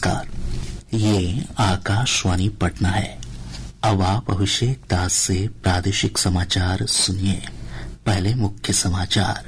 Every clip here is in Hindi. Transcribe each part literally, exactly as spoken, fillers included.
नमस्कार, ये आकाशवाणी पटना है। अब आप अभिषेक दास से प्रादेशिक समाचार सुनिए। पहले मुख्य समाचार।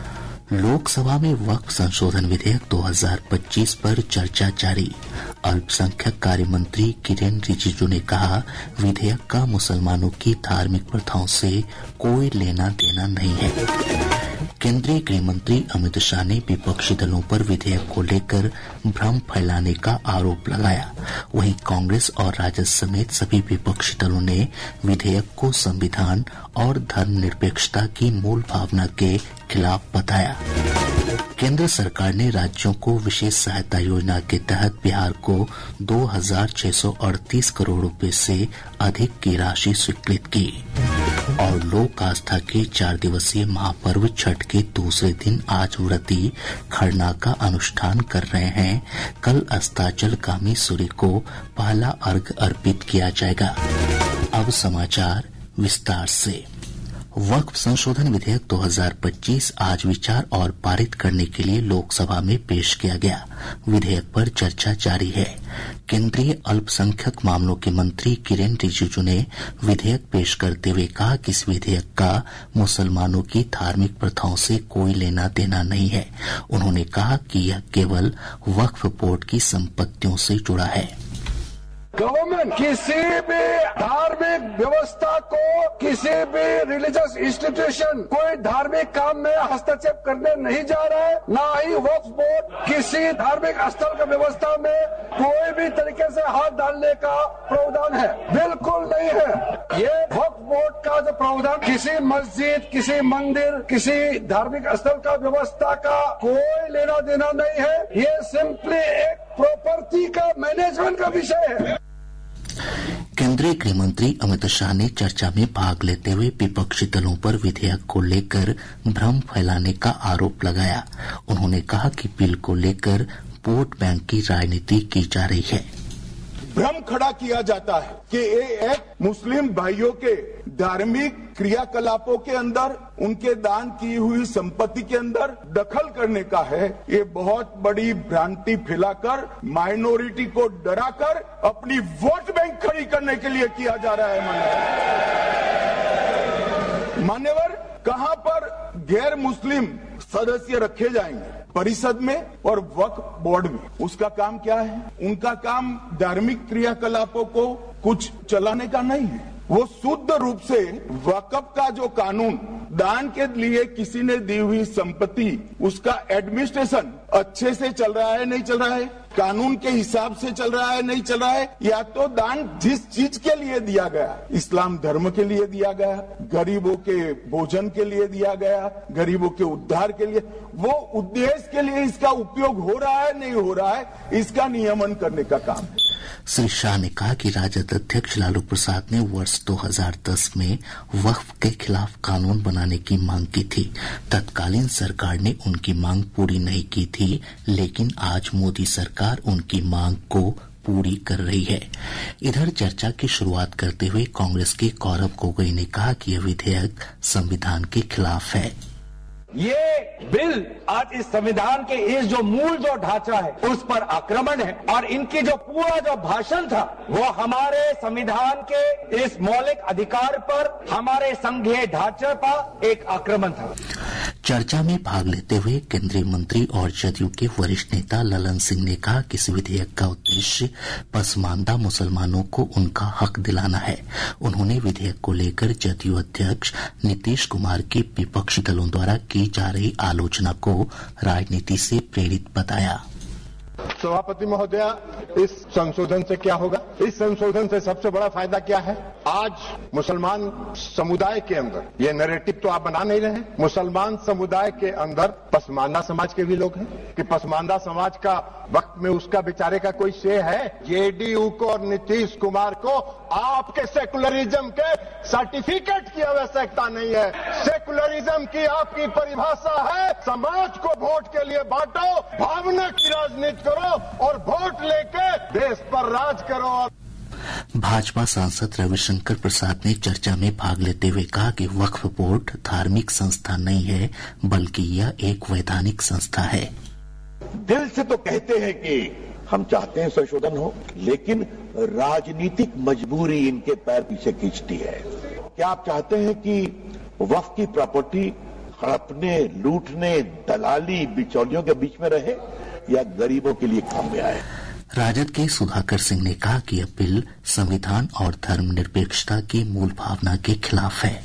लोकसभा में वक्फ संशोधन विधेयक दो हज़ार पच्चीस पर चर्चा जारी। अल्पसंख्यक कार्य मंत्री किरेन रिजिजू ने कहा, विधेयक का मुसलमानों की धार्मिक प्रथाओं से कोई लेना देना नहीं है। केंद्रीय गृह मंत्री अमित शाह ने विपक्षी दलों पर विधेयक को लेकर भ्रम फैलाने का आरोप लगाया। वहीं कांग्रेस और राजद समेत सभी विपक्षी दलों ने विधेयक को संविधान और धर्मनिरपेक्षता की मूल भावना के खिलाफ बताया। केंद्र सरकार ने राज्यों को विशेष सहायता योजना के तहत बिहार को दो हजार छह सौ अड़तीस करोड़ रुपए से अधिक की राशि स्वीकृत की। और लोक आस्था के चार दिवसीय महापर्व छठ के दूसरे दिन आज व्रती खरना का अनुष्ठान कर रहे हैं। कल अस्ताचलगामी सूर्य को पहला अर्घ्य अर्पित किया जाएगा। अब समाचार विस्तार से। वक्फ संशोधन विधेयक दो हज़ार पच्चीस आज विचार और पारित करने के लिए लोकसभा में पेश किया गया। विधेयक पर चर्चा जारी है। केंद्रीय अल्पसंख्यक मामलों के मंत्री किरेन रिजिजू ने विधेयक पेश करते हुए कहा कि इस विधेयक का मुसलमानों की धार्मिक प्रथाओं से कोई लेना देना नहीं है। उन्होंने कहा कि यह केवल वक्फ बोर्ड की संपत्तियों से जुड़ा है। गवर्नमेंट किसी भी धार्मिक व्यवस्था को, किसी भी रिलीजियस इंस्टीट्यूशन, कोई धार्मिक काम में हस्तक्षेप करने नहीं जा रहा है। ना ही वक्फ बोर्ड किसी धार्मिक स्थल की व्यवस्था में कोई भी तरीके से हाथ डालने का प्रावधान है, बिल्कुल नहीं है। ये वक्फ बोर्ड का जो प्रावधान किसी मस्जिद, किसी मंदिर, किसी धार्मिक स्थल का व्यवस्था का कोई लेना देना नहीं है। ये सिंपली एक प्रॉपर्टी का मैनेजमेंट का विषय है। केंद्रीय गृह मंत्री अमित शाह ने चर्चा में भाग लेते हुए विपक्षी दलों पर विधेयक को लेकर भ्रम फैलाने का आरोप लगाया। उन्होंने कहा कि बिल को लेकर वोट बैंक की राजनीति की जा रही है। भ्रम खड़ा किया जाता है कि ये एक मुस्लिम भाइयों के धार्मिक क्रियाकलापों के अंदर, उनके दान की हुई संपत्ति के अंदर दखल करने का है। ये बहुत बड़ी भ्रांति फैलाकर, माइनॉरिटी को डराकर अपनी वोट बैंक खड़ी करने के लिए किया जा रहा है। मान्यवर मान्यवर कहां पर गैर मुस्लिम सदस्य रखे जाएंगे? परिषद में और वक्फ बोर्ड में। उसका काम क्या है? उनका काम धार्मिक क्रियाकलापों को कुछ चलाने का नहीं है। वो शुद्ध रूप से वक्फ का जो कानून, दान के लिए किसी ने दी हुई संपत्ति, उसका एडमिनिस्ट्रेशन अच्छे से चल रहा है नहीं चल रहा है, कानून के हिसाब से चल रहा है नहीं चल रहा है, या तो दान जिस चीज के लिए दिया गया, इस्लाम धर्म के लिए दिया गया, गरीबों के भोजन के लिए दिया गया, गरीबों के उद्धार के लिए, वो उद्देश्य के लिए इसका उपयोग हो रहा है नहीं हो रहा है, इसका नियमन करने का काम है। श्री शाह ने कहा कि राजद अध्यक्ष लालू प्रसाद ने वर्ष दो हज़ार दस में वक्फ के खिलाफ कानून बनाने की मांग की थी। तत्कालीन सरकार ने उनकी मांग पूरी नहीं की थी, लेकिन आज मोदी सरकार उनकी मांग को पूरी कर रही है। इधर चर्चा की शुरुआत करते हुए कांग्रेस के गौरव गोगोई ने कहा कि यह विधेयक संविधान के खिलाफ है। ये बिल आज इस संविधान के इस जो मूल जो ढांचा है उस पर आक्रमण है, और इनकी जो पूरा जो भाषण था वो हमारे संविधान के इस मौलिक अधिकार पर, हमारे संघीय ढांचे पर एक आक्रमण था। चर्चा में भाग लेते हुए केंद्रीय मंत्री और जदयू के वरिष्ठ नेता ललन सिंह ने कहा कि इस विधेयक का उद्देश्य पसमानदा मुसलमानों को उनका हक दिलाना है। उन्होंने विधेयक को लेकर जदयू अध्यक्ष नीतीश कुमार के विपक्षी दलों द्वारा की जा रही आलोचना को राजनीति से प्रेरित बताया। सभापति महोदया, इस संशोधन से क्या होगा? इस संशोधन से सबसे बड़ा फायदा क्या है? आज मुसलमान समुदाय के अंदर, ये नैरेटिव तो आप बना नहीं रहे, मुसलमान समुदाय के अंदर पसमानदा समाज के भी लोग हैं कि पसमानदा समाज का वक्त में उसका बेचारे का कोई से है? जेडीयू को और नीतीश कुमार को आपके सेकुलरिज्म के सर्टिफिकेट की आवश्यकता नहीं है। सेकुलरिज्म की आपकी परिभाषा है समाज को वोट के लिए बांटो, भावना की राजनीति करो और वोट लेके देश पर राज करो। भाजपा सांसद रविशंकर प्रसाद ने चर्चा में भाग लेते हुए कहा कि वक्फ बोर्ड धार्मिक संस्था नहीं है, बल्कि यह एक वैधानिक संस्था है। दिल से तो कहते हैं कि हम चाहते हैं संशोधन हो, लेकिन राजनीतिक मजबूरी इनके पैर पीछे खींचती है। क्या आप चाहते हैं कि वक्फ की प्रॉपर्टी हड़पने, लूटने, दलाली, बिचौलियों के बीच में रहे या गरीबों के लिए काम में आए? राजद के सुधाकर सिंह ने कहा कि यह बिल संविधान और धर्मनिरपेक्षता की मूल भावना के खिलाफ है।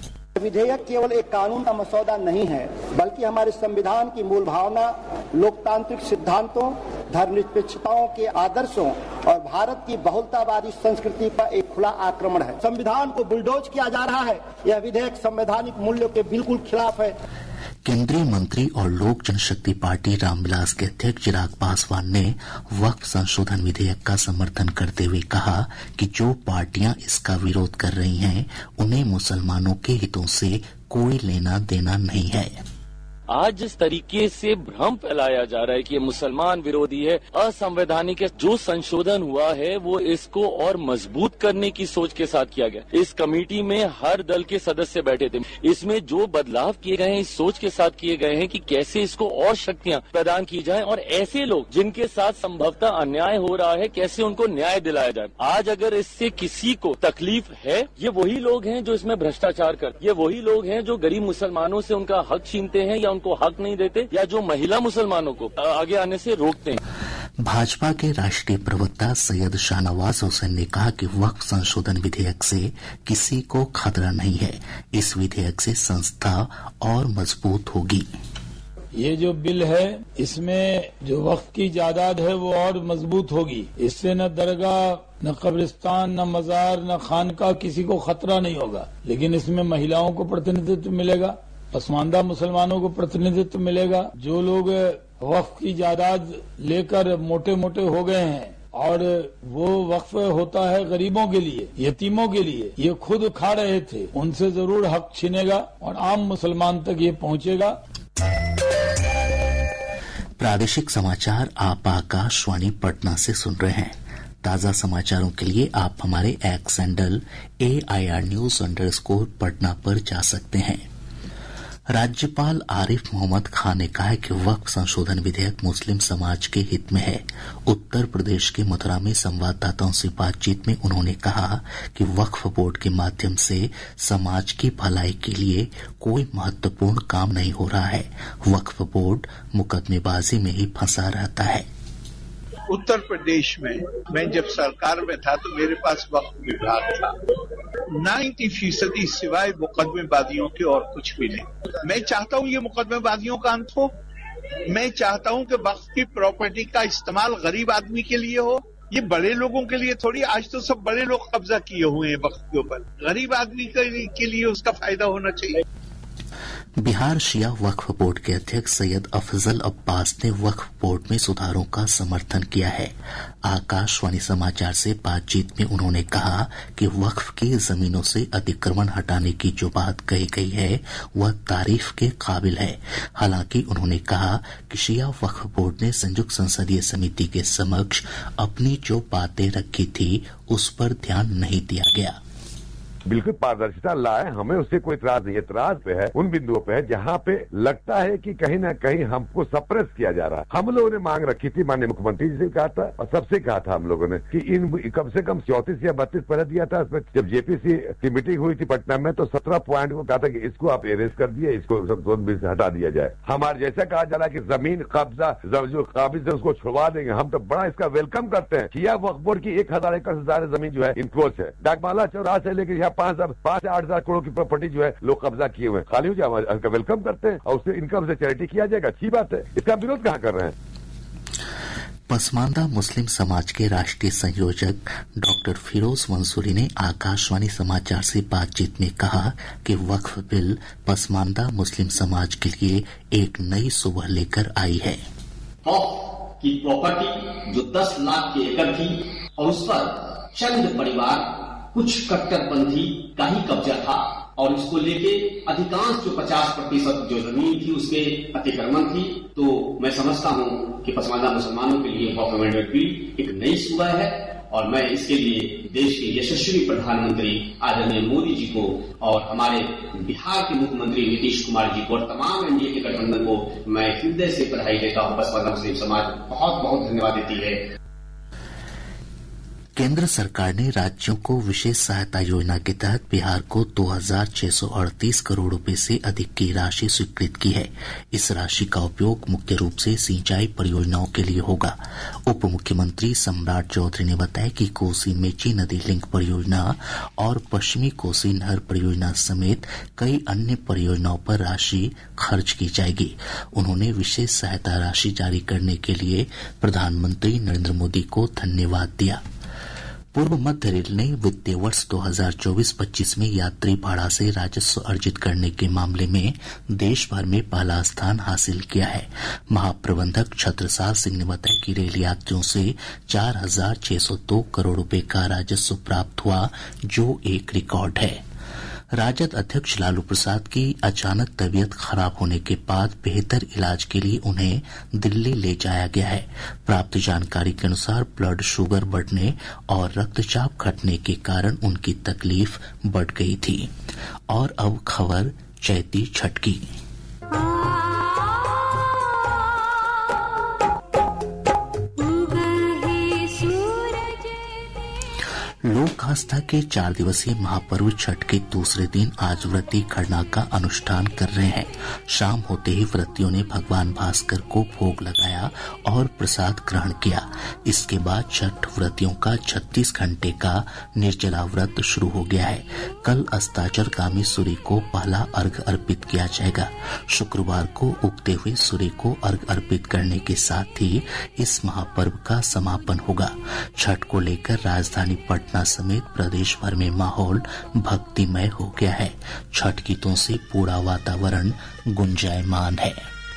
विधेयक केवल एक कानून का मसौदा नहीं है, बल्कि हमारे संविधान की मूल भावना, लोकतांत्रिक सिद्धांतों, धर्मनिरपेक्षताओं के आदर्शों और भारत की बहुलतावादी संस्कृति पर एक खुला आक्रमण है। संविधान को बुलडोज किया जा रहा है। यह विधेयक संवैधानिक मूल्यों के बिल्कुल खिलाफ है। केंद्रीय मंत्री और लोक जनशक्ति पार्टी रामविलास के अध्यक्ष चिराग पासवान ने वक्फ संशोधन विधेयक का समर्थन करते हुए कहा कि जो पार्टियां इसका विरोध कर रही हैं, उन्हें मुसलमानों के हितों से कोई लेना देना नहीं है। आज जिस तरीके से भ्रम फैलाया जा रहा है कि ये मुसलमान विरोधी है, असंवैधानिक है, जो संशोधन हुआ है वो इसको और मजबूत करने की सोच के साथ किया गया। इस कमेटी में हर दल के सदस्य बैठे थे। इसमें जो बदलाव किए गए हैं इस सोच के साथ किए गए हैं कि कैसे इसको और शक्तियां प्रदान की जाए और ऐसे लोग जिनके साथ संभवतः अन्याय हो रहा है कैसे उनको न्याय दिलाया जाए। आज अगर इससे किसी को तकलीफ है, ये वही लोग हैं जो इसमें भ्रष्टाचार करते, ये वही लोग हैं जो गरीब मुसलमानों से उनका हक छीनते हैं या को हक नहीं देते या जो महिला मुसलमानों को आगे आने से रोकते हैं। भाजपा के राष्ट्रीय प्रवक्ता सैयद शाहनवाज हुसैन ने कहा कि वक्फ संशोधन विधेयक से किसी को खतरा नहीं है। इस विधेयक से संस्था और मजबूत होगी। ये जो बिल है इसमें जो वक्फ की जायदाद है वो और मजबूत होगी। इससे न दरगाह, न कब्रिस्तान, न मजार, न खानका किसी को खतरा नहीं होगा। लेकिन इसमें महिलाओं को प्रतिनिधित्व मिलेगा, पसमानदा मुसलमानों को प्रतिनिधित्व मिलेगा। जो लोग वक्फ की जायदाद लेकर मोटे मोटे हो गए हैं और वो वक्फ होता है गरीबों के लिए, यतीमों के लिए, ये खुद खा रहे थे, उनसे जरूर हक छीनेगा और आम मुसलमान तक ये पहुंचेगा। प्रादेशिक समाचार आप आकाशवाणी पटना से सुन रहे हैं। ताजा समाचारों के लिए आप हमारे X handle A I R news underscore Patna पर जा सकते हैं। राज्यपाल आरिफ मोहम्मद खान ने कहा है कि वक्फ संशोधन विधेयक मुस्लिम समाज के हित में है। उत्तर प्रदेश के मथुरा में संवाददाताओं से बातचीत में उन्होंने कहा कि वक्फ बोर्ड के माध्यम से समाज की भलाई के लिए कोई महत्वपूर्ण काम नहीं हो रहा है। वक्फ बोर्ड मुकदमेबाजी में ही फंसा रहता है। उत्तर प्रदेश में मैं जब सरकार में था तो मेरे पास वक्फ विभाग था। नब्बे फीसदी सिवाय मुकदमेबाजियों के और कुछ भी नहीं। मैं चाहता हूं ये मुकदमेबाजियों का अंत हो। मैं चाहता हूं कि वक्फ की प्रॉपर्टी का इस्तेमाल गरीब आदमी के लिए हो। ये बड़े लोगों के लिए थोड़ी, आज तो सब बड़े लोग कब्जा किए हुए हैं वक्फ के ऊपर। गरीब आदमी के लिए उसका फायदा होना चाहिए। बिहार शिया वक्फ बोर्ड के अध्यक्ष सैयद अफजल अब्बास ने वक्फ बोर्ड में सुधारों का समर्थन किया है। आकाशवाणी समाचार से बातचीत में उन्होंने कहा कि वक्फ की जमीनों से अतिक्रमण हटाने की जो बात कही गई है वह तारीफ के काबिल है। हालांकि उन्होंने कहा कि शिया वक्फ बोर्ड ने संयुक्त संसदीय समिति के समक्ष अपनी जो बातें रखी थी उस पर ध्यान नहीं दिया गया। बिल्कुल पारदर्शिता लाए, हमें उससे कोई इतराज नहीं। इतराज पे है उन बिंदुओं पे है जहाँ पे लगता है कि कहीं ना कहीं हमको सप्रेस किया जा रहा है। हम लोगों ने मांग रखी थी, माननीय मुख्यमंत्री जी से कहा था और सबसे कहा था हम लोगों ने कि इन कम से कम चौतीस या बत्तीस पहले दिया था। उसमें जब जेपीसी की मीटिंग हुई थी पटना में तो सत्रह पॉइंट को कहा था कि इसको आप एरेस्ट कर दिए, इसको हटा दिया जाए। हमारे जैसा कहा जा रहा है कि जमीन कब्जा जो काबिज है उसको छुड़वा देंगे। हम तो बड़ा इसका वेलकम करते हैं। शिया वक्फ बोर्ड की एक हजार एकड़ से ज्यादा जमीन जो है इनक्रोच है। डाकमाला चौराहा से लेकर यहाँ पांच हजार पांच से आठ हजार करोड़ की प्रॉपर्टी जो है लोग कब्जा किए हुए हैं, खाली हो जाए, उनका वेलकम करते हैं और उससे इनकम से चैरिटी किया जाएगा। अच्छी बात है, इसका विरोध कहाँ कर रहे हैं। पसमानदा मुस्लिम समाज के राष्ट्रीय संयोजक डॉक्टर फिरोज मंसूरी ने आकाशवाणी समाचार से बातचीत में कहा कि वक्फ बिल पसमानदा मुस्लिम समाज के लिए एक नई सुबह लेकर आई है। वक्फ की प्रॉपर्टी जो दस लाख के एकड़ थी और उस पर चंद परिवार, कुछ कट्टरपंथी का ही कब्जा था और इसको लेके अधिकांश जो पचास प्रतिशत जो जमीन थी उसके अतिक्रमण थी। तो मैं समझता हूं कि पसमानदा मुसलमानों के लिए वक्फ अमेंडमेंट बिल एक नई सुबह है और मैं इसके लिए देश के यशस्वी प्रधानमंत्री आदरणीय मोदी जी को और हमारे बिहार के मुख्यमंत्री नीतीश कुमार जी को और तमाम एनडीए के गठबंधन को मैं हृदय से बधाई देता हूँ। बसपा मुस्लिम समाज बहुत बहुत धन्यवाद देती है। केंद्र सरकार ने राज्यों को विशेष सहायता योजना के तहत बिहार को दो हजार छह सौ अड़तीस करोड़ रुपए से अधिक की राशि स्वीकृत की है। इस राशि का उपयोग मुख्य रूप से सिंचाई परियोजनाओं के लिए होगा। उप मुख्यमंत्री सम्राट चौधरी ने बताया कि कोसी मेची नदी लिंक परियोजना और पश्चिमी कोसी नहर परियोजना समेत कई अन्य परियोजनाओं पर राशि खर्च की जाएगी। उन्होंने विशेष सहायता राशि जारी करने के लिए प्रधानमंत्री नरेंद्र मोदी को धन्यवाद दिया। पूर्व मध्य रेल ने वित्तीय वर्ष दो हजार चौबीस पच्चीस में यात्री भाड़ा से राजस्व अर्जित करने के मामले में देश भर में पहला स्थान हासिल किया है। महाप्रबंधक छत्रसाल सिंह ने बताया कि रेल यात्रियों से चार हजार छह सौ दो करोड़ रुपए का राजस्व प्राप्त हुआ, जो एक रिकॉर्ड है। राजद अध्यक्ष लालू प्रसाद की अचानक तबीयत खराब होने के बाद बेहतर इलाज के लिए उन्हें दिल्ली ले जाया गया है। प्राप्त जानकारी के अनुसार ब्लड शुगर बढ़ने और रक्तचाप घटने के कारण उनकी तकलीफ बढ़ गई थी। और अब खबर चैती छठ की। लोक आस्था के चार दिवसीय महापर्व छठ के दूसरे दिन आज व्रती खरना का अनुष्ठान कर रहे हैं। शाम होते ही व्रतियों ने भगवान भास्कर को भोग लगाया और प्रसाद ग्रहण किया। इसके बाद छठ व्रतियों का छत्तीस घंटे का निर्जला व्रत शुरू हो गया है। कल अस्ताचलगामी सूर्य को पहला अर्घ्य अर्पित किया जाएगा। शुक्रवार को उगते हुए सूर्य को अर्घ्य अर्पित करने के साथ ही इस महापर्व का समापन होगा। छठ को लेकर राजधानी पटना समेत प्रदेश भर में माहौल भक्तिमय हो गया है। छठ गीतों से पूरा वातावरण गुंजायमान है।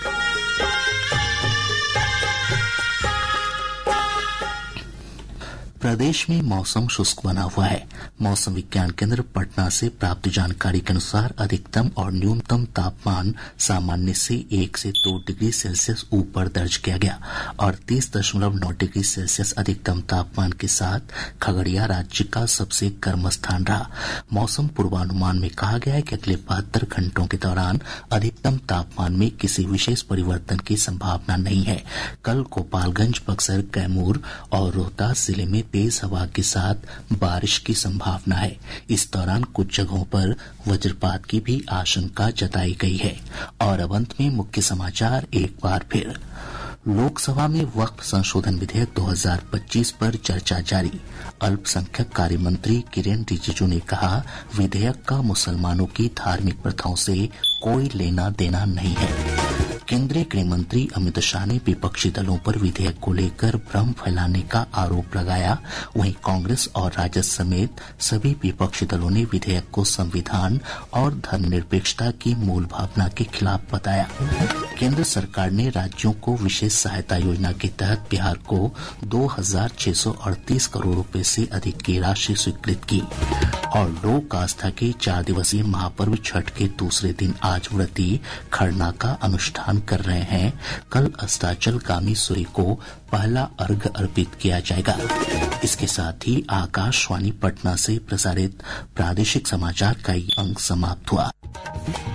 प्रदेश में मौसम शुष्क बना हुआ है। मौसम विज्ञान केंद्र पटना से प्राप्त जानकारी के अनुसार अधिकतम और न्यूनतम तापमान सामान्य से एक से दो डिग्री सेल्सियस ऊपर दर्ज किया गया और तीस दशमलव नौ डिग्री सेल्सियस अधिकतम तापमान के साथ खगड़िया राज्य का सबसे गर्म स्थान रहा। मौसम पूर्वानुमान में कहा गया है कि अगले बहत्तर घंटों के दौरान अधिकतम तापमान में किसी विशेष परिवर्तन की संभावना नहीं है। कल गोपालगंज, बक्सर, कैमूर और रोहतास जिले में तेज हवा के साथ बारिश की संभावना है। इस दौरान कुछ जगहों पर वज्रपात की भी आशंका जताई गई है। और अब अंत में मुख्य समाचार एक बार फिर। लोकसभा में वक्फ संशोधन विधेयक दो हजार पच्चीस पर चर्चा जारी। अल्पसंख्यक कार्य मंत्री किरेन रिजिजू ने कहा, विधेयक का मुसलमानों की धार्मिक प्रथाओं से कोई लेना देना नहीं है। केंद्रीय गृह मंत्री अमित शाह ने विपक्षी दलों पर विधेयक को लेकर भ्रम फैलाने का आरोप लगाया। वहीं कांग्रेस और राजद समेत सभी विपक्षी दलों ने विधेयक को संविधान और धर्मनिरपेक्षता की मूल भावना के खिलाफ बताया। केंद्र सरकार ने राज्यों को विशेष सहायता योजना के तहत बिहार को दो हजार छह सौ अड़तीस करोड़ रुपए से अधिक की राशि स्वीकृत की। और लोक आस्था के चार दिवसीय महापर्व छठ के दूसरे दिन आज व्रती खरना का अनुष्ठान कर रहे हैं। कल अस्ताचलगामी सूर्य को पहला अर्घ्य अर्पित किया जाएगा। इसके साथ ही आकाशवाणी पटना से प्रसारित प्रादेशिक समाचार का ये अंक समाप्त हुआ।